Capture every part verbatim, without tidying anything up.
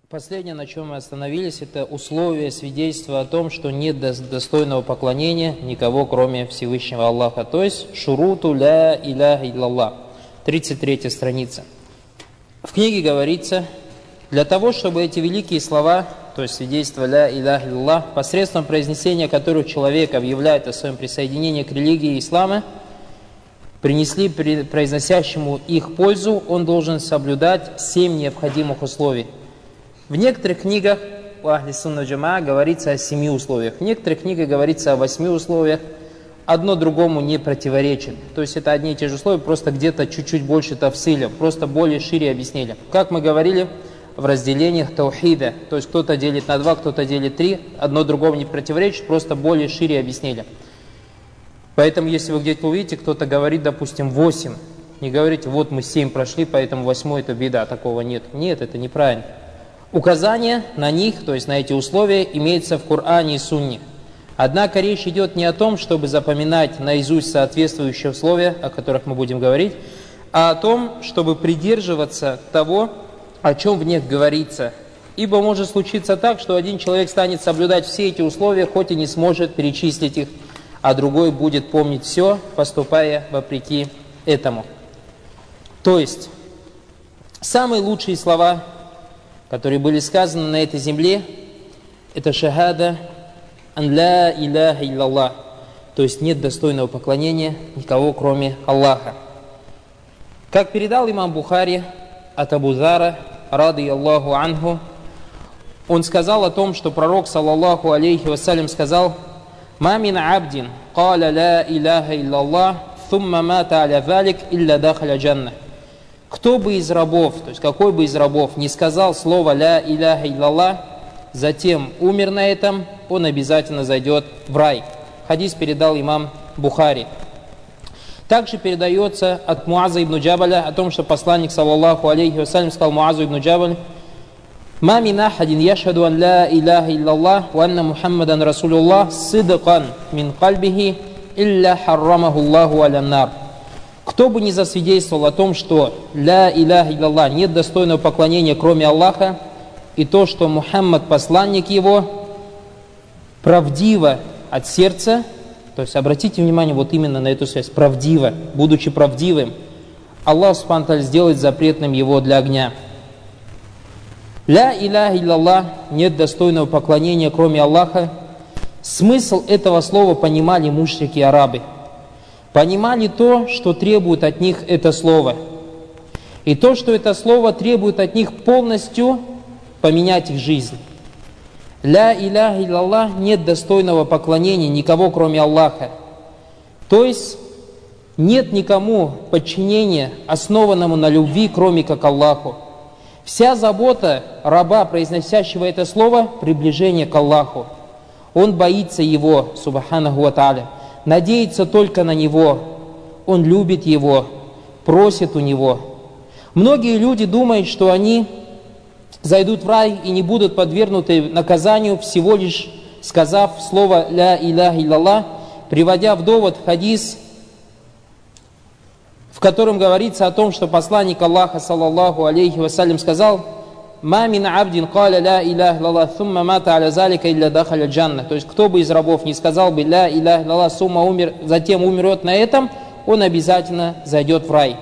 Последнее, на чем мы остановились, это условие свидетельства о том, что нет достойного поклонения никого, кроме Всевышнего Аллаха. То есть шуруту ля иляха илляллах, тридцать третья страница. В книге говорится, для того, чтобы эти великие слова, то есть свидетельство ля иляха илляллах, посредством произнесения которых человек объявляет о своем присоединении к религии ислама, принесли произносящему их пользу, он должен соблюдать семь необходимых условий. В некоторых книгах у Ахли Сунна Джамаа говорится о семи условиях, в некоторых книгах говорится о восьми условиях, одно другому не противоречит. То есть это одни и те же условия, просто где-то чуть-чуть больше тавсиля, просто более шире объяснили. Как мы говорили в разделениях таухида, то есть кто-то делит на два, кто-то делит три, одно другому не противоречит, просто более шире объяснили. Поэтому если вы где-то увидите, кто-то говорит, допустим, восемь, не говорите, вот мы семь прошли, поэтому восьмой это беда, такого нет. Нет, это неправильно. Указание на них, то есть на эти условия, имеется в Коране и Сунне. Однако речь идет не о том, чтобы запоминать наизусть соответствующие условия, о которых мы будем говорить, а о том, чтобы придерживаться того, о чем в них говорится. Ибо может случиться так, что один человек станет соблюдать все эти условия, хоть и не сможет перечислить их, а другой будет помнить все, поступая вопреки этому. То есть, самые лучшие слова, которые были сказаны на этой земле, это шахада ан ля иляха илляллах, то есть нет достойного поклонения никого, кроме Аллаха. Как передал имам Бухари от Абу Зара, ради Аллаху анху, он сказал о том, что пророк, саллаллаху алейхи вассалям, сказал: «Ма мин абдин каля ля иляха илляллах, thumma мата аля залик, илля дахаля джанна». Кто бы из рабов, то есть какой бы из рабов не сказал слово «ля иляха илляллах», затем умер на этом, он обязательно зайдет в рай. Хадис передал имам Бухари. Также передается от Муаза ибн Джабаля о том, что посланник, саллаллаху алейхи вассалям, сказал Муазу ибн Джабаль: «Ма мин ахадин яшхаду ан ля иляха илляллах ва анна Мухаммадан расулуллах сидкан мин кальбихи илля харрамаху Аллаху аля нар». Кто бы ни засвидетельствовал о том, что «ля иляха илляллах» нет достойного поклонения, кроме Аллаха, и то, что Мухаммад, посланник его, правдиво от сердца, то есть обратите внимание вот именно на эту связь, правдиво, будучи правдивым, Аллах субхану ва тааля сделает запретным его для огня. «Ля иляха илляллах» нет достойного поклонения, кроме Аллаха. Смысл этого слова понимали мушрики арабы. Понимали то, что требует от них это слово. И то, что это слово требует от них полностью поменять их жизнь. «Ля иляха илляллах» нет достойного поклонения никого, кроме Аллаха. То есть нет никому подчинения, основанному на любви, кроме как Аллаху. Вся забота раба, произносящего это слово, приближение к Аллаху. Он боится Его, субханаху ва тааля, надеется только на Него, он любит Его, просит у Него. Многие люди думают, что они зайдут в рай и не будут подвергнуты наказанию, всего лишь сказав слово «ля иляха илляллах», приводя в довод хадис, в котором говорится о том, что посланник Аллаха, саллаллаху алейхи вассалям, сказал: «Ма мин абдин каля ля иляха илляллах, thumma мата аля залика, илля дахаля джанна». То есть, кто бы из рабов не сказал бы «ля иляха илляллах», сумма умер, затем умрет на этом, он обязательно зайдет в рай.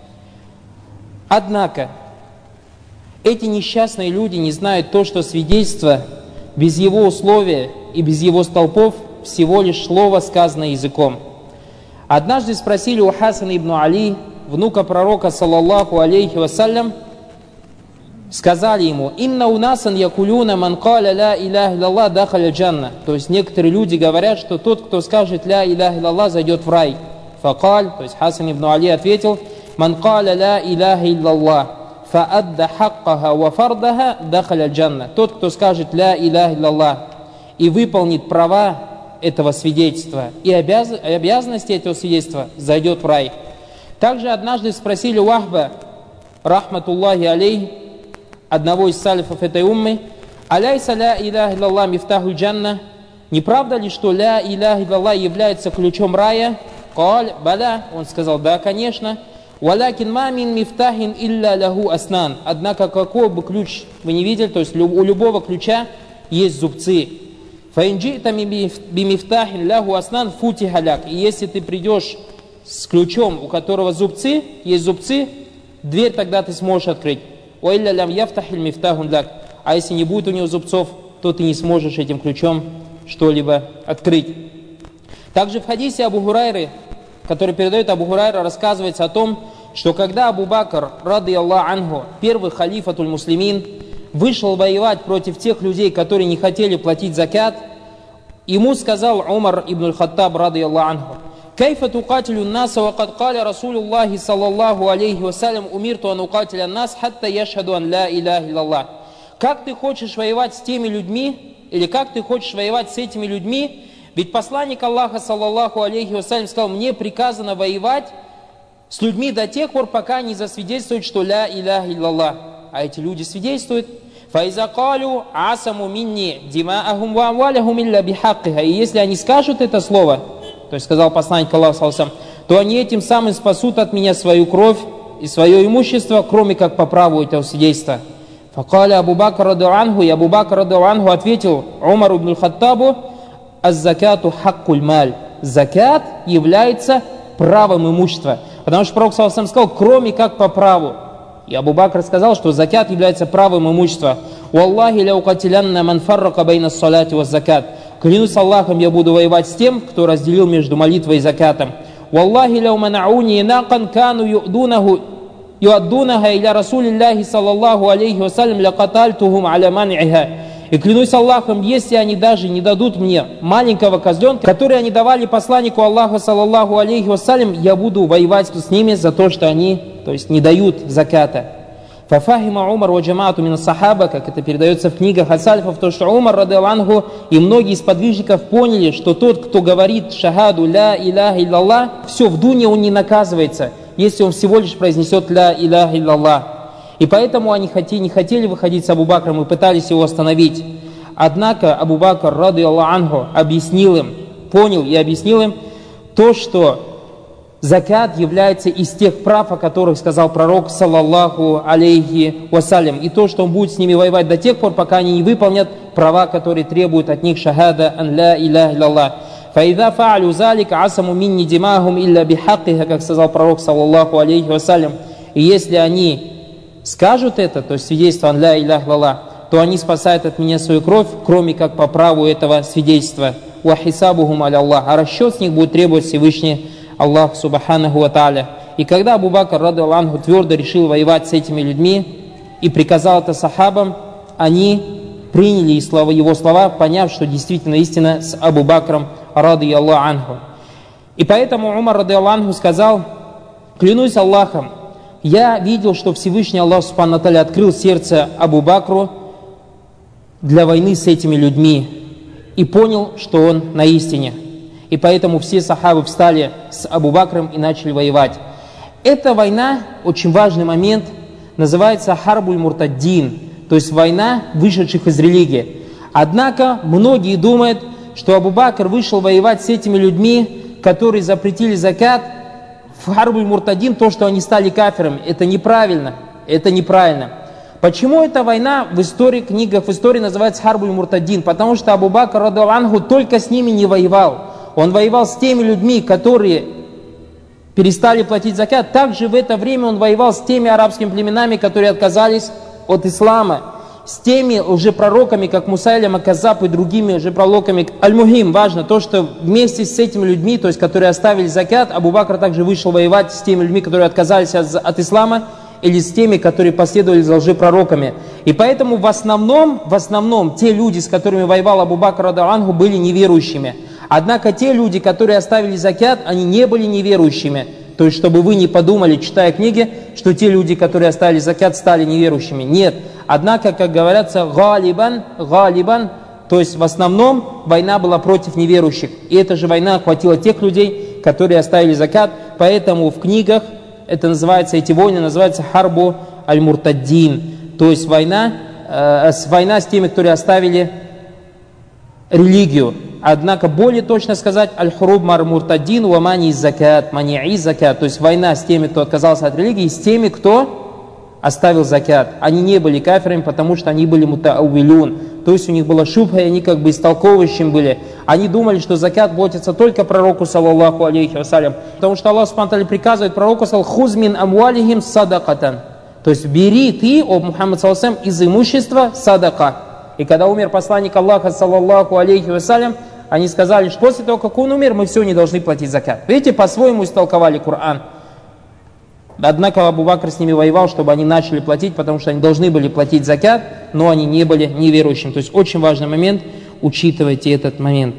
Однако, эти несчастные люди не знают то, что свидетельство без его условия и без его столпов всего лишь слово, сказанное языком. Однажды спросили у Хасана ибн Али, внука пророка, саллаллаху алейхи вассалям, сказали ему: «Инна унасан якулюна ман каля ля иляха илляллах дахаля джанна». То есть некоторые люди говорят, что тот, кто скажет «ля иляха илляллах», зайдет в рай. Факаль, то есть Хасан ибн Али ответил: «Ман каля ля иляха илляллах фаадда хаккаха ва фардаха дахаля джанна». Тот, кто скажет «ля иляха илляллах» и выполнит права этого свидетельства и обяз... обязанности этого свидетельства, зайдет в рай. Также однажды спросили у Ахба, рахматуллахи алейх, одного из салифов этой уммы: «Аляйса ля иляха илляллах мифтаху джанна?» Не правда ли, что ля иляха илляллах является ключом рая? «Каль баля», он сказал: «Да, конечно». «Валякин мамин мифтахин илля лаху аснан». Однако, какой бы ключ вы не видели, то есть у любого ключа есть зубцы. «Фаинджита бимифтахин лаху аснан футиха ляк». И если ты придешь с ключом, у которого зубцы, есть зубцы, дверь тогда ты сможешь открыть. «Уилля лям яфтахиль мифтахун ляк». А если не будет у него зубцов, то ты не сможешь этим ключом что-либо открыть. Также в хадисе Абу Хурайры, который передает Абу Хурайра, рассказывается о том, что когда Абу Бакр, рады Аллаху анху, первый халифатуль муслимин, вышел воевать против тех людей, которые не хотели платить закят, ему сказал Умар ибн аль-Хаттаб, рады Аллаху анху: «Кайфа тукатилю наса, ва кад каля Расулуллахи саллаллаху алейхи вассалям, умирту ан укатиля нас, хатта яшхаду ан ла иляха илляллах». Как ты хочешь воевать с теми людьми, или как ты хочешь воевать с этими людьми? Ведь посланник Аллаха, саллаллаху алейхи вассалям, сказал: мне приказано воевать с людьми до тех пор, пока они засвидетельствуют, что ля иляха илляллах. А эти люди свидетельствуют. «Фаиза калю асаму минни димаахум ва амвалахум илля бихаккиха». И если они скажут это слово, то есть сказал посланник Аллаха, саллаллаху алейхи ва саллям, то они этим самым спасут от меня свою кровь и свое имущество, кроме как по праву этого свидетельства. Факаля Абу Бакр радиаллаху анху, и Абу Бакр радиаллаху анху ответил Умару ибн аль-Хаттабу: «Аз-закату хаккуль маль». Закат является правом имущества. Потому что Пророк саллаллаху алейхи ва саллям сказал: кроме как по праву. И Абу Бакр сказал, что закат является правом имущества. «Уаллахи ля укатилянна ман фаррака байна ссаляти ва закат». Клянусь Аллахом, я буду воевать с тем, кто разделил между молитвой и закатом. «Уаллахи ля уманауни инакан кану юдунаху юаддунаха иля Расулиллахи саллаллаху алейхи вассалям ля катальтухум аля ман'иха». И клянусь Аллахом, если они даже не дадут мне маленького козленка, который они давали посланнику Аллаха, саллаллаху алейхи вассалям, я буду воевать с ними за то, что они, то есть, не дают заката. Фафахима Умар ва джамаату мин сахаба, как это передается в книгах от сальфов, то, что Умар, радиаллаху анху, и многие из подвижников поняли, что тот, кто говорит шахаду ля иляха илляллах, все, в дуне он не наказывается, если он всего лишь произнесет ля иляха илляллах. И поэтому они не хотели выходить с Абу Бакром и пытались его остановить. Однако Абу Бакр, радиаллаху анху, объяснил им, понял и объяснил им то, что закат является из тех прав, о которых сказал пророк, саллаллаху алейхи вассалям, и то, что он будет с ними воевать до тех пор, пока они не выполнят права, которые требуют от них шахада ан ля иляха илляллах. «Фаидha фа'алю залика асаму минни димахум илля бихаккиха», как сказал пророк, саллаллаху алейхи вассалям. И если они скажут это, то есть свидетельство ан ля иляха илляллах, то они спасают от меня свою кровь, кроме как по праву этого свидетельства. «Ва хисабухум аля Аллах», а расчет с них будет требовать Всевышний Аллах субханаху ва тааля. И когда Абу Бакр, радиаллаху анху, твердо решил воевать с этими людьми и приказал это сахабам, они приняли его слова, поняв, что действительно истина с Абу Бакром, радиаллаху анху. И поэтому Умар, радиаллаху анху, сказал: клянусь Аллахом, я видел, что Всевышний Аллах субхану ва тааля открыл сердце Абу Бакру для войны с этими людьми и понял, что он на истине. И поэтому все сахабы встали с Абу Бакром и начали воевать. Эта война, очень важный момент, называется харбуль муртаддин, то есть война вышедших из религии. Однако многие думают, что Абу Бакр вышел воевать с этими людьми, которые запретили закат, в харбуль муртаддин, то, что они стали кафирами. Это неправильно. Это неправильно. Почему эта война в истории, книгах в истории называется харбуль муртаддин? Потому что Абу Бакр, радиаллаху анху, только с ними не воевал. Он воевал с теми людьми, которые перестали платить закат. Также в это время он воевал с теми арабскими племенами, которые отказались от ислама. С теми лжепророками, как Мусайлима Каззаб и другими лжепророками. Аль-Мухим, важно то, что вместе с этими людьми, то есть которые оставили закат, Абу Бакр также вышел воевать с теми людьми, которые отказались от, от ислама, или с теми, которые последовали за лжепророками. И поэтому в основном, в основном те люди, с которыми воевал Абу Бакр, радиаллаху анху, были неверующими. Однако те люди, которые оставили закят, они не были неверующими. То есть, чтобы вы не подумали, читая книги, что те люди, которые оставили закят, стали неверующими. Нет. Однако, как говорится, галибан, галибан, то есть в основном война была против неверующих. И эта же война охватила тех людей, которые оставили закат. Поэтому в книгах это называется, эти войны называются харбу аль-муртаддин. То есть война, э, война с теми, которые оставили религию. Однако более точно сказать аль-хуруб мар муртаддин ва мани закат, мани'i закат, то есть война с теми, кто отказался от религии, и с теми, кто оставил закат. Они не были кафирами, потому что они были мутауилюн, то есть у них была шубха, и они как бы истолковывающим были. Они думали, что закат платится только пророку, саллаллаху алейхи вассалям, потому что Аллах субхану ва тааля приказывает пророку, хуз мин амвалихим садакатан, то есть бери ты, о Мухаммад саллаллаху алейхи вассалям, из имущества садака. И когда умер посланник Аллаха, саллаллаху алейхи вассалям, они сказали, что после того, как он умер, мы все не должны платить закат. Видите, по-своему истолковали Коран. Однако Абу Бакр с ними воевал, чтобы они начали платить, потому что они должны были платить закат, но они не были неверующими. То есть очень важный момент, учитывайте этот момент.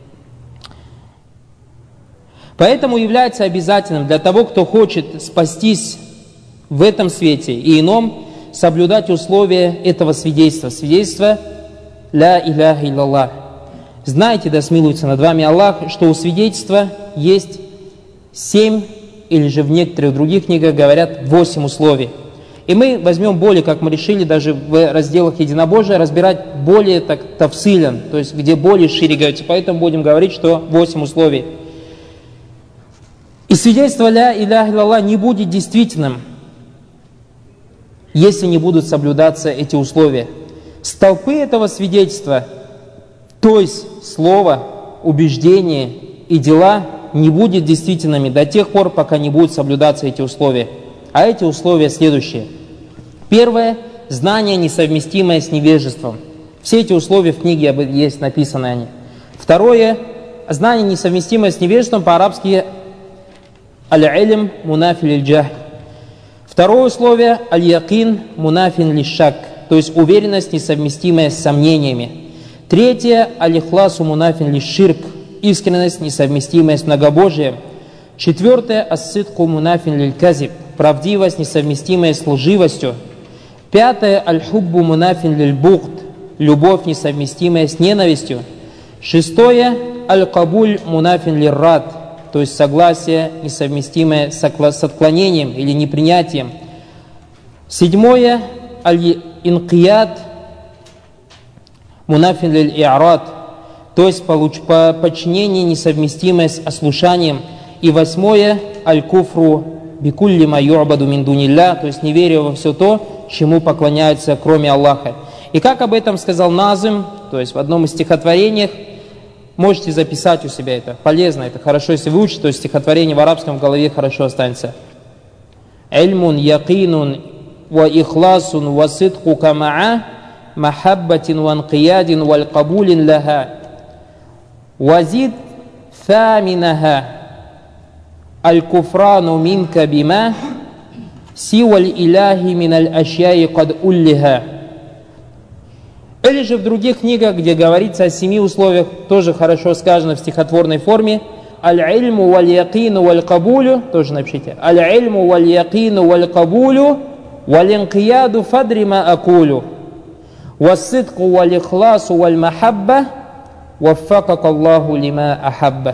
Поэтому является обязательным для того, кто хочет спастись в этом свете и ином, соблюдать условия этого свидетельства. Свидетельство «Ля иляха илляллах». Знайте, да смилуется над вами Аллах, что у свидетельства есть семь, или же в некоторых других книгах говорят восемь условий. И мы возьмем более, как мы решили, даже в разделах единобожия, разбирать более так тафсилен, то есть где более шире говорится. Поэтому будем говорить, что восемь условий. И свидетельство «Ля иляха илляллах» не будет действительным, если не будут соблюдаться эти условия. Столпы этого свидетельства, то есть слово, убеждение и дела, не будет действительными до тех пор, пока не будут соблюдаться эти условия. А эти условия следующие. Первое – знание, несовместимое с невежеством. Все эти условия в книге есть, написаны они. Второе – знание, несовместимое с невежеством, по-арабски аль-илм мунафи лиль-джахль. Второе условие – аль-якин мунафин лиш-шак, то есть уверенность, несовместимая с сомнениями. Третье – аль-ихласу мунафин лиш-ширк, искренность, несовместимая с многобожием. Четвертое – ас-сидку мунафин лиль-казиб, правдивость, несовместимая с лживостью. Пятое – аль-хуббу мунафин лиль-бугд, любовь, несовместимая с ненавистью. Шестое – аль-кабуль мунафин лир-рад, то есть согласие, несовместимое с отклонением или непринятием. Седьмое – аль-инкият мунафин лиль-и'рад, то есть подчинение, несовместимое с ослушанием. И восьмое – аль-куфру бикулли ма ю'баду мин дунилля, то есть неверие во все то, чему поклоняются кроме Аллаха. И как об этом сказал Назим, то есть в одном из стихотворениях, можете записать у себя это, полезно, это хорошо, если выучить, то есть стихотворение в арабском в голове хорошо останется. Ильмун якинун ва ихласун ва сидку камаа махаббатин ва анқиядин валь кабулин лаха вазид фаминаха аль-куфрану минка бима сиваль иляхи миналь ашьяи кад уллиха. Или же в других книгах, где говорится о семи условиях, тоже хорошо сказано в стихотворной форме. Аль-ильму валь-якину валь-кабулю, тоже напишите. Аль-ильму валь-якину валь-кабулю валь-инкияду фадрима акулю вассидку валь-ихласу валь-махабба ваффакак Аллаху лима ахабба.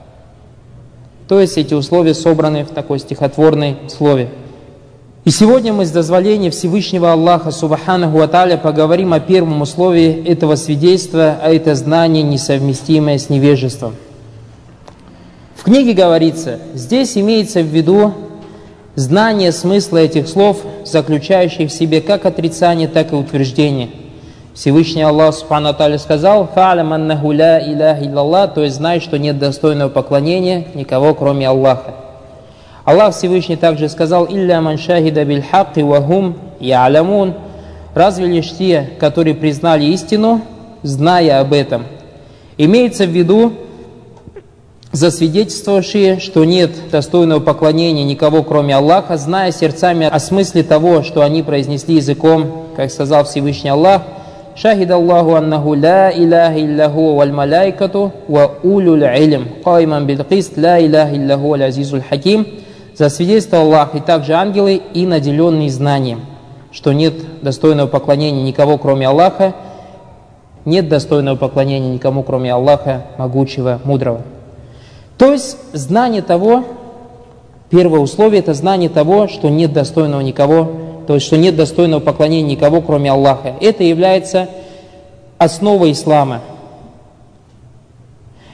То есть эти условия собраны в такой стихотворной слове. И сегодня мы с дозволения Всевышнего Аллаха Субханаху ва Тааля поговорим о первом условии этого свидетельства, а это знание, несовместимое с невежеством. В книге говорится, здесь имеется в виду знание смысла этих слов, заключающих в себе как отрицание, так и утверждение. Всевышний Аллах Субханаху ва Тааля сказал: «Фа'лям аннаху ля иляха илляллах», то есть знай, что нет достойного поклонения никого, кроме Аллаха. Аллах Всевышний также сказал: «Илля ман шахида биль хакки ва хум я'лямун», разве лишь те, которые признали истину, зная об этом. Имеется в виду засвидетельствовавшие, что нет достойного поклонения никого, кроме Аллаха, зная сердцами о смысле того, что они произнесли языком, как сказал Всевышний Аллах: «Шахид Аллаху аннаху ла иляха илляху валь малайкату ва улюл илм кайман бил кист ла иляха илляху валь азизуль хаким». Засвидетельствовал Аллах и также ангелы, и наделенные знанием, что нет достойного поклонения никого, кроме Аллаха, нет достойного поклонения никому, кроме Аллаха, могучего, мудрого. То есть знание того, первое условие, это знание того, что нет достойного никого, то есть что нет достойного поклонения никого, кроме Аллаха. Это является основой ислама.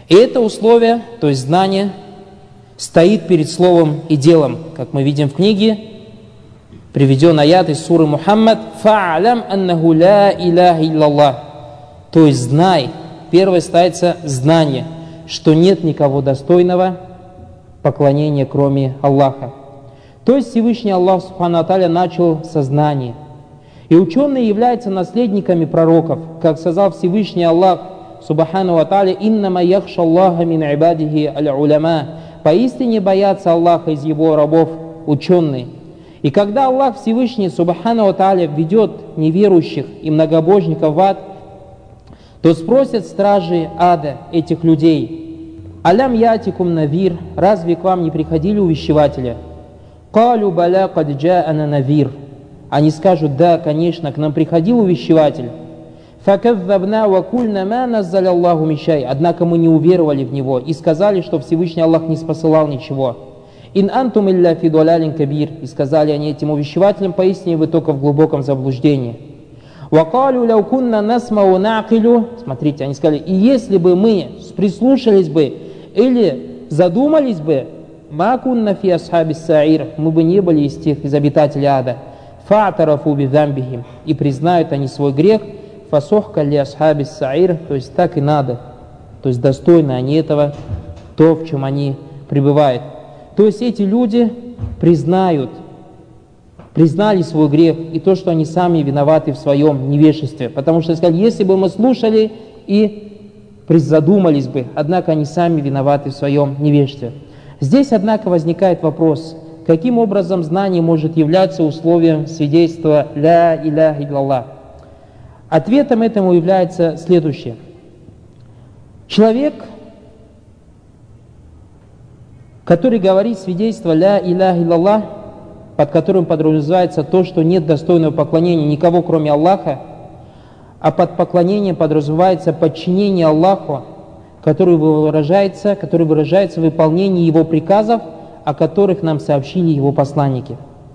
И это условие, то есть знание, стоит перед словом и делом, как мы видим в книге, приведен аят из суры Мухаммад: «Фа'алям аннаху ла иляха илляллах». То есть знай, первое ставится знание, что нет никого достойного поклонения, кроме Аллаха. То есть Всевышний Аллах Субхану ва Тааля начал со знания. И ученые являются наследниками пророков, как сказал Всевышний Аллах Субхану ва Тааля: «Иннама яхша Аллаха мин ибадихи аль-уляма». Поистине боятся Аллаха из его рабов ученые. И когда Аллах Всевышний Субхану ва Тааля введет неверующих и многобожников в ад, то спросят стражи ада этих людей: «Алям ятикум навир», разве к вам не приходили увещевателя? «Калю баля кад джа'ана навир». Они скажут: да, конечно, к нам приходил увещеватель. «Факаззабна ва кульна ма наззаля Аллаху мин шай». Однако мы не уверовали в него и сказали, что Всевышний Аллах не спосылал ничего. «Ин антум илля фи дуалялин кабир». И сказали они этим увещевателям: поистине вы только в глубоком заблуждении. «Вакалю ляу кунна насмау наакилю». Смотрите, они сказали: и если бы мы прислушались бы или задумались бы, ма кунна фи асхаби саир, мы бы не были из тех, из обитателей ада. Фа'тарафу бидамбихим, и признают они свой грех. Фасохка ли асхаби саир, то есть так и надо, то есть достойны они этого, то, в чем они пребывают. То есть эти люди признают, признали свой грех и то, что они сами виноваты в своем невежестве. Потому что сказали: если бы мы слушали и задумались бы, однако они сами виноваты в своем невежестве. Здесь, однако, возникает вопрос: каким образом знание может являться условием свидетельства «Ля иляха илляллах»? Ответом этому является следующее. Человек, который говорит свидетельство «Ля иляха илляллах», под которым подразумевается то, что нет достойного поклонения никого, кроме Аллаха, а под поклонением подразумевается подчинение Аллаху, который выражается, который выражается в выполнении Его приказов, о которых нам сообщили Его посланники.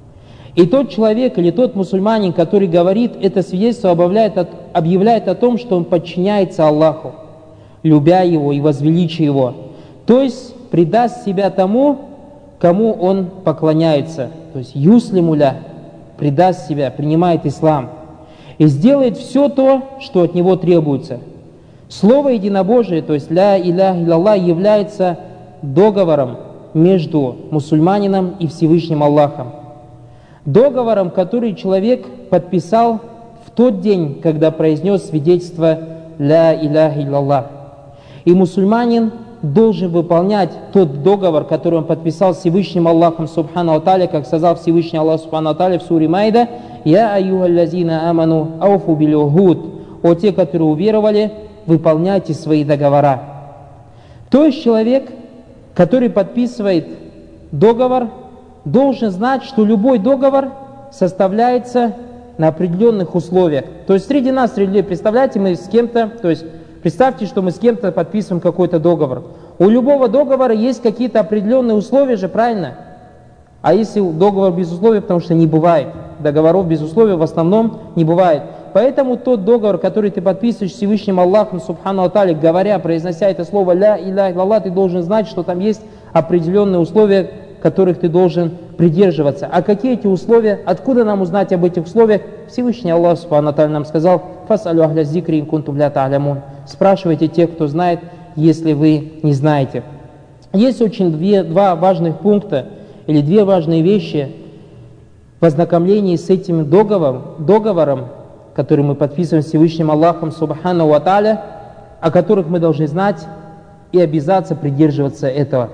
И тот человек или тот мусульманин, который говорит это свидетельство, объявляет о, объявляет о том, что он подчиняется Аллаху, любя Его и возвеличивая Его. То есть предаст себя тому, кому он поклоняется. То есть юслимуля, предаст себя, принимает ислам. И сделает все то, что от него требуется. Слово единобожие, то есть «Ля иляха илляллах», является договором между мусульманином и Всевышним Аллахом. Договором, который человек подписал в тот день, когда произнес свидетельство «Ля иляха илляллах». И мусульманин должен выполнять тот договор, который он подписал с Всевышним Аллахом Субхану ва Тааля, как сказал Всевышний Аллах Субхану ва Тааля в суре Майда: «Я аюхаллазина аману ауфу биль ухуд». О те, которые уверовали, выполняйте свои договора. То есть человек, который подписывает договор, должен знать, что любой договор составляется на определенных условиях. То есть среди нас, среди людей, представляете, мы с кем-то, то есть представьте, что мы с кем-то подписываем какой-то договор. У любого договора есть какие-то определенные условия же, правильно? А если договор без условий, потому что не бывает. Договоров без условий в основном не бывает. Поэтому тот договор, который ты подписываешь с Всевышним Аллахом Субхану ва Тааля, говоря, произнося это слово «Ля иляха илляллах», ты должен знать, что там есть определенные условия, которых ты должен придерживаться. А какие эти условия? Откуда нам узнать об этих условиях? Всевышний Аллах Субхану ва Тааля нам сказал: «Фасалю ахля зикри ин кунтум ля та'лямун». Спрашивайте тех, кто знает, если вы не знаете. Есть очень две, два важных пункта или две важные вещи в ознакомлении с этим договором, договором, который мы подписываем с Всевышним Аллахом Субхану ва Тааля, о которых мы должны знать и обязаться придерживаться этого.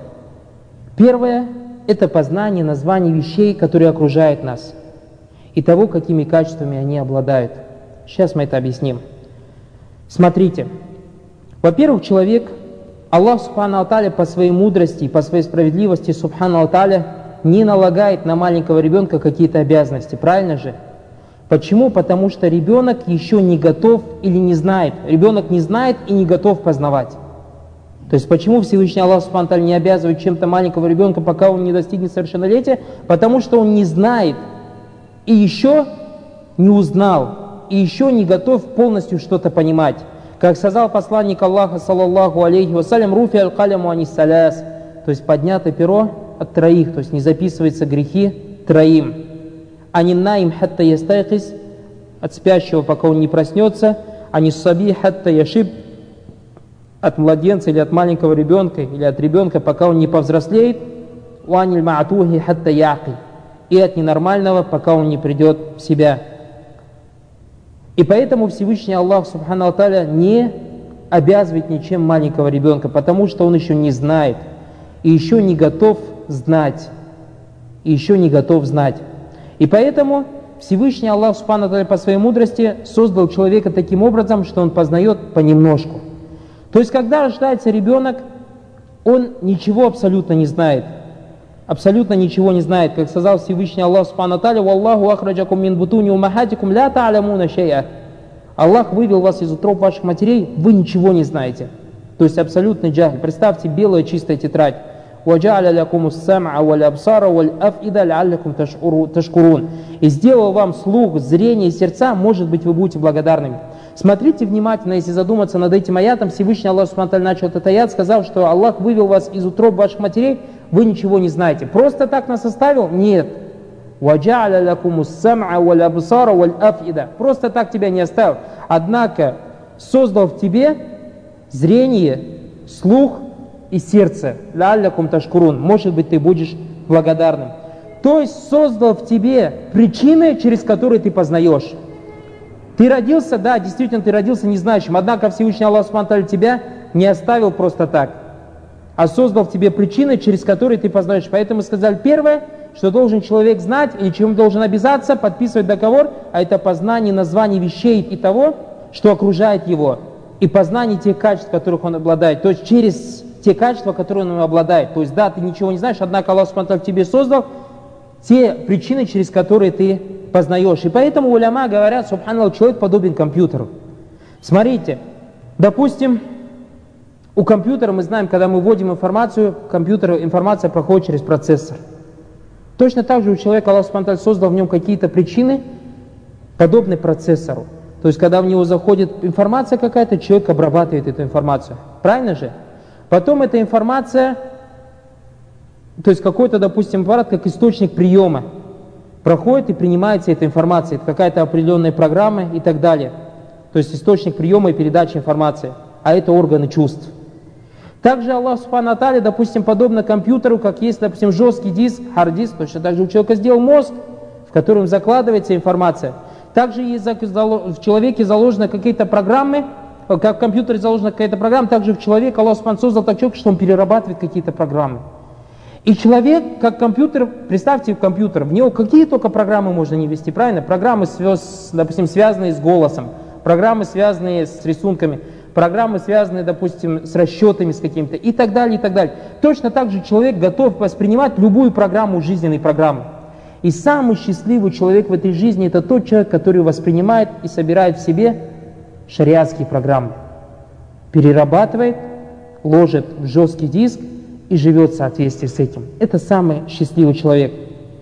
Первое – это познание названий вещей, которые окружают нас, и того, какими качествами они обладают. Сейчас мы это объясним. Смотрите, во-первых, человек, Аллах Субхану ва Тааля по своей мудрости и по своей справедливости Субхану ва Тааля не налагает на маленького ребенка какие-то обязанности, правильно же? Почему? Потому что ребенок еще не готов или не знает. Ребенок не знает и не готов познавать. То есть почему Всевышний Аллах Субхану ва Тааля не обязывает чем-то маленького ребенка, пока он не достигнет совершеннолетия? Потому что он не знает и еще не узнал, и еще не готов полностью что-то понимать. Как сказал посланник Аллаха, саллаллаху алейхи вассалям, руфи аль-каляму анис-саляс, то есть поднято перо от троих, то есть не записываются грехи троим. Анин-наим хатта ястайкис, от спящего, пока он не проснется, анис-саби хатта яшиб, от младенца или от маленького ребенка, или от ребенка, пока он не повзрослеет, уаниль маатухи хатта яки, и от ненормального, пока он не придет в себя. И поэтому Всевышний Аллах Субхану ва Тааля не обязывает ничем маленького ребенка, потому что он еще не знает, и еще не готов знать, и еще не готов знать. И поэтому Всевышний Аллах Субхану ва Тааля по своей мудрости создал человека таким образом, что он познает понемножку. То есть, когда рождается ребенок, он ничего абсолютно не знает. Абсолютно ничего не знает. Как сказал Всевышний Аллах Субхану ва Тааля, «Валлаху ахраджакум мин бутуни умахатикум ля та'алямуна шай'a». Аллах вывел вас из утроб ваших матерей, вы ничего не знаете. То есть абсолютный джахль. Представьте, белая чистая тетрадь. وَجَعَلَ لَكُمُ السَّمْعَ وَالْأَبْصَارَ وَالْأَفْئِدَ لَعَلَّكُمْ تَشْكُرُونَ. И сделал вам слух, зрение и сердца, может быть, вы будете благодарными. Смотрите внимательно, если задуматься над этим аятом, Всевышний Аллах Субхану ва Тааля начал этот аят, сказав, что Аллах вывел вас из утроб ваших матерей, вы ничего не знаете. Просто так нас оставил? Нет. وَجَعَلَ لَكُمُ السَّمْعَ وَالْأَبْصَارَ وَالْأَفْئِدَ. Просто так тебя не оставил. Однако создал в тебе зрение, слух и сердце. لَعَلَّكُمْ تَشْكُرُونَ. Может быть, ты будешь благодарным. То есть создал в тебе причины, через которые ты познаешь. Ты родился, да, действительно, ты родился незнающим, однако Всевышний Аллах Субхану ва Тааля тебя не оставил просто так, а создал в тебе причины, через которые ты познаешь. Поэтому сказали, первое, что должен человек знать, или чем должен обязаться, подписывать договор, а это познание названий вещей и того, что окружает его, и познание тех качеств, которых он обладает, то есть через те качества, которые он обладает. То есть, да, ты ничего не знаешь, однако Аллах Субхану ва Тааля в тебе создал те причины, через которые ты познаешь. И поэтому уляма говорят, субханаллах, человек подобен компьютеру. Смотрите, допустим, у компьютера мы знаем, когда мы вводим информацию, компьютер, информация проходит через процессор. Точно так же у человека Аллах Субхану ва Тааля создал в нем какие-то причины, подобные процессору. То есть, когда в него заходит информация какая-то, человек обрабатывает эту информацию. Правильно же? Потом эта информация, то есть какой-то, допустим, аппарат, как источник приема, проходит и принимается эта информация, это какая-то определенная программа и так далее. То есть источник приема и передачи информации, а это органы чувств. Также Аллах Субхану ва Тааля, допустим, подобно компьютеру, как есть, допустим, жесткий диск, хард-диск, точно так же у человека сделал мозг, в котором закладывается информация. Также есть в человеке заложены какие-то программы, как в компьютере заложена какая-то программа, также в человеке Аллах Субхану создал так человек, что он перерабатывает какие-то программы. И человек, как компьютер, представьте компьютер, в него какие только программы можно не ввести, правильно? Программы, допустим, связанные с голосом, программы, связанные с рисунками, программы, связанные, допустим, с расчетами с какими-то и так далее, и так далее. Точно так же человек готов воспринимать любую программу, жизненной программы. И самый счастливый человек в этой жизни – это тот человек, который воспринимает и собирает в себе шариатские программы, перерабатывает, ложит в жесткий диск, и живет в соответствии с этим. Это самый счастливый человек.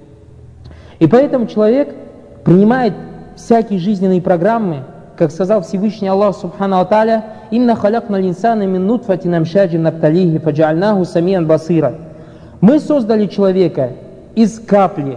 И поэтому человек принимает всякие жизненные программы, как сказал Всевышний Аллах Субхану ва Тааля, «Инна халякна линсана мин нутфатин амшаджин набталихи, фаджаальнаху самиан басира». Мы создали человека из капли,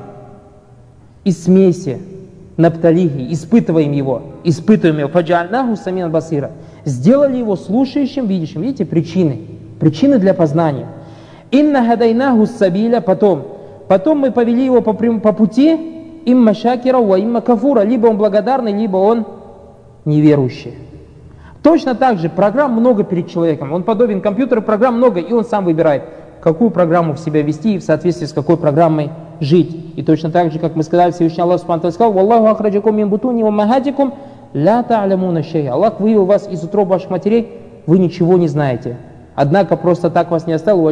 из смеси, набталихи, испытываем его, испытываем его, фаджаальнаху самиан басира. Сделали его слушающим, видящим. Видите, причины, причины для познания. «Инна хадайнаху сабиля», потом, потом мы повели его по, по пути, имма шакира ва имма кафура, либо он благодарный, либо он неверующий. Точно так же программ много перед человеком, он подобен компьютеру, программ много, и он сам выбирает, какую программу в себя ввести и в соответствии с какой программой жить. И точно так же, как мы сказали, Всевышний Аллах Субхану ва Тааля сказал, «Валлаху ахраджакум мин бутуни уммахатикум ля та'алямуна шай'a». Аллах вывел вас из утроб ваших матерей, вы ничего не знаете. Однако просто так вас не оставил,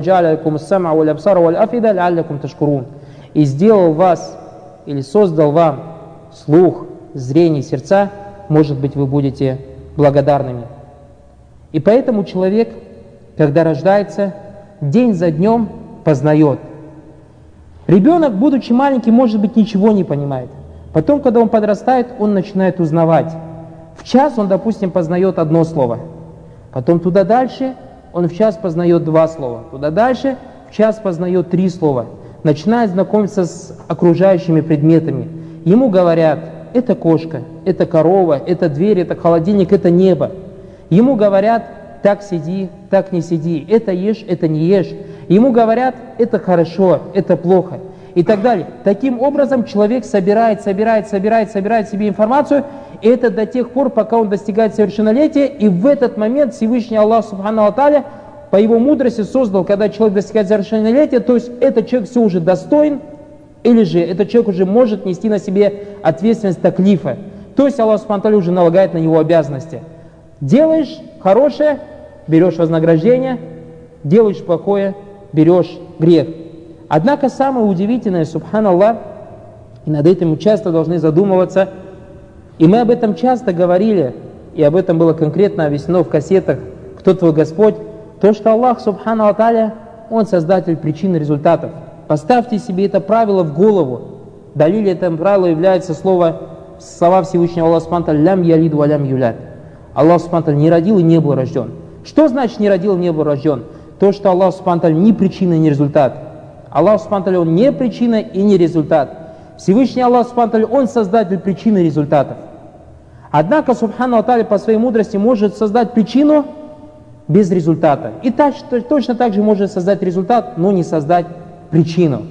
и сделал вас, или создал вам слух, зрение, сердца, может быть, вы будете благодарными. И поэтому человек, когда рождается, день за днем познает. Ребенок, будучи маленький, может быть, ничего не понимает. Потом, когда он подрастает, он начинает узнавать. В час он, допустим, познает одно слово. Потом туда дальше он в час познает два слова. Туда дальше в час познает три слова. Начинает знакомиться с окружающими предметами. Ему говорят, это кошка, это корова, это дверь, это холодильник, это небо. Ему говорят, так сиди, так не сиди, это ешь, это не ешь. Ему говорят, это хорошо, это плохо. И так далее. Таким образом человек собирает, собирает, собирает, собирает себе информацию. И это до тех пор, пока он достигает совершеннолетия. И в этот момент Всевышний Аллах Субхану ва Тааля по его мудрости создал, когда человек достигает совершеннолетия, то есть этот человек все уже достоин, или же этот человек уже может нести на себе ответственность таклифа. То есть Аллах Субхану ва Тааля уже налагает на него обязанности. Делаешь хорошее, берешь вознаграждение, делаешь плохое, берешь грех. Однако самое удивительное, субханаллах, и над этим мы часто должны задумываться, и мы об этом часто говорили, и об этом было конкретно объяснено в кассетах «Кто твой Господь?», то, что Аллах, субхану ва тааля, Он создатель причин и результатов. Поставьте себе это правило в голову. Далиль этого правила является слово, слова Всевышнего Аллаха субхану ва тааля «Лям ялид ва лям юляд». Аллах субхану ва тааля не родил и не был рожден. Что значит не родил и не был рожден? То, что Аллах субхану ва тааля ни причина, ни результат. Аллах субхану ва тааля, Он не причина и не результат. Всевышний Аллах субхану ва тааля, Он создатель причин и результатов. Однако субхану ва тааля по своей мудрости может создать причину без результата. И точно так же может создать результат, но не создать причину.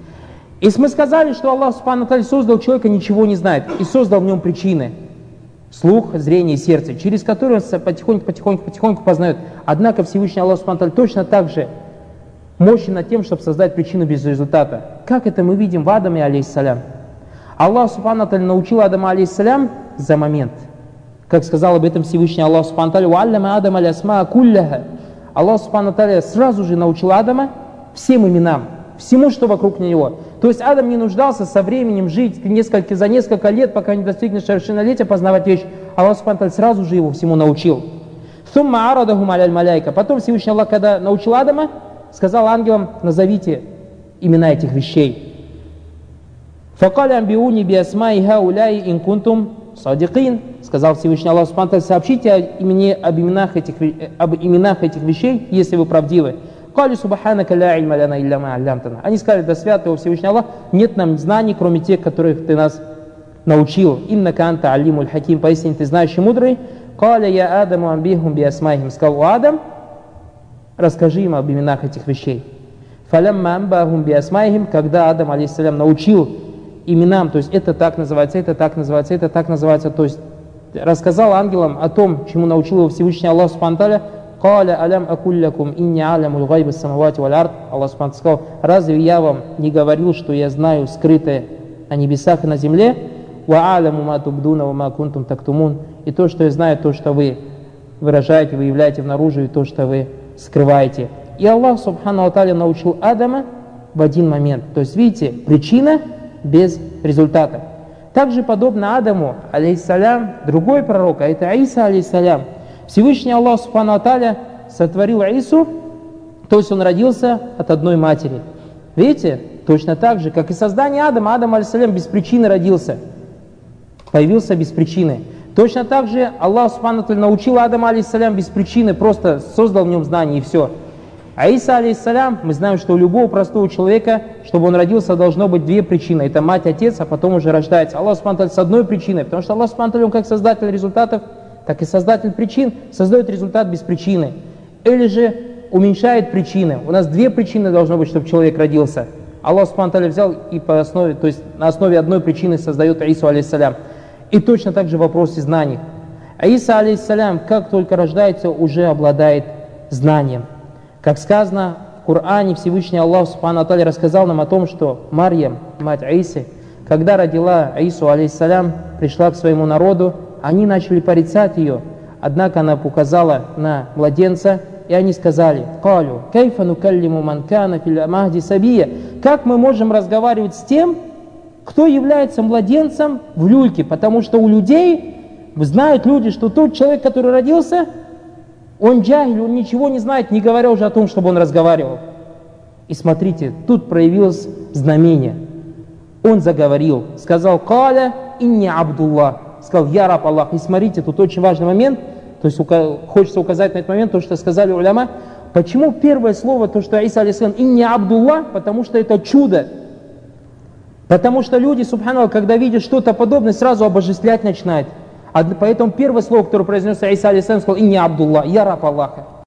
И мы сказали, что Аллах субхану ва тааля создал человека, ничего не знает, и создал в нем причины. Слух, зрение и сердце, через которые он потихоньку, потихоньку, потихоньку познает. Однако Всевышний Аллах субхану ва тааля точно так же мощен над тем, чтобы создать причину без результата. Как это мы видим в Адаме, алейхиссалям. Аллах субхану ва тааля научил Адама, алейхиссалям, за момент. Как сказал об этом Всевышний Аллах субхану ва тааля, «Уаллама Адама лясма кулляха». Аллах субхану ва тааля сразу же научил Адама всем именам, всему, что вокруг него. То есть Адам не нуждался со временем жить несколько, за несколько лет, пока не достигнет совершеннолетия, познавать вещи. Аллах субхану ва тааля сразу же его всему научил. «Сумма арадахум аля маляйка». Потом Всевышний Аллах, когда научил Адама, сказал ангелам, назовите имена этих вещей. «Факаля амбиуни биасмаи хауляи ин кунтум садикин». Сказал Всевышний Аллах субхану ва тааля, сообщите о имени, об, именах этих, об именах этих вещей, если вы правдивы. «Кали субханака ля ильма ляна илля ма аллямтана». Они сказали, да свят его Всевышний Аллах, нет нам знаний, кроме тех, которых ты нас научил. «Иннака анта алимуль хаким», поистине ты знающий мудрый. «Каля я адаму амбихум биасмаихим». Сказал Адам, расскажи им об именах этих вещей. «Фалямма амбахум биасмаихим», когда Адам, алейхиссалям, научил именам, то есть это так называется, это так называется, это так называется, то есть рассказал ангелам о том, чему научил его Всевышний Аллах субхану ва тааля. «Каля алям акуллякум инни алямул гайба самавати валь ард». Аллах субхану ва тааля сказал, разве я вам не говорил, что я знаю скрытое на небесах и на земле? «Ва аляму ма тубдуна ва ма кунтум тактумун». И то, что я знаю, то, что вы выражаете, выявляете внаружи, и то, что вы скрываете. И Аллах субхану ва тааля научил Адама в один момент. То есть, видите, причина без результата. Также подобно Адаму, алейхиссалям, другой пророк, а это Иса, алейхиссалям. Всевышний Аллах субхану ва тааля сотворил Ису, то есть он родился от одной матери. Видите, точно так же, как и создание Адама. Адам, алейхиссалям, без причины родился, появился без причины. Точно так же Аллах субхану ва тааля научил Адама, алейхиссалям, без причины, просто создал в нем знание и все. А Иса, алейхиссалям, мы знаем, что у любого простого человека, чтобы он родился, должно быть две причины. Это мать, отец, а потом уже рождается. Аллах субхану ва тааля с одной причиной, потому что Аллах субхану ва тааля, он как создатель результатов, так и создатель причин, создает результат без причины. Или же уменьшает причины. У нас две причины должно быть, чтобы человек родился. Аллах субхану ва тааля взял и по основе, то есть на основе одной причины создает Ису, алейхиссалям. И точно так же в вопросе знаний. А Иса, алейхиссалям, как только рождается, уже обладает знанием. Как сказано в Коране, Всевышний Аллах субхану ва тааля рассказал нам о том, что Марьям, мать Исы, когда родила Ису, алейхиссалям, пришла к своему народу, они начали порицать ее. Однако она указала на младенца, и они сказали: «Калю, кайфа нукаллиму ман кана фил махди сабия». Как мы можем разговаривать с тем, кто является младенцем в люльке? Потому что у людей, знают люди, что тот человек, который родился, он джахиль, он ничего не знает, не говоря уже о том, чтобы он разговаривал. И смотрите, тут проявилось знамение. Он заговорил, сказал: «Каля инни абдуллах», сказал: «Я раб Аллах». И смотрите, тут очень важный момент. то есть хочется указать на этот момент то, что сказали уляма. Почему первое слово, то, что Иса алейхиссалям, «Инни Абдуллах», потому что это чудо. Потому что люди, субханаллах, когда видят что-то подобное, сразу обожествлять начинают. А поэтому первое слово, которое произнес Иса алейхиссалям, сказал «Инни Абдуллах», «Я раб Аллаха».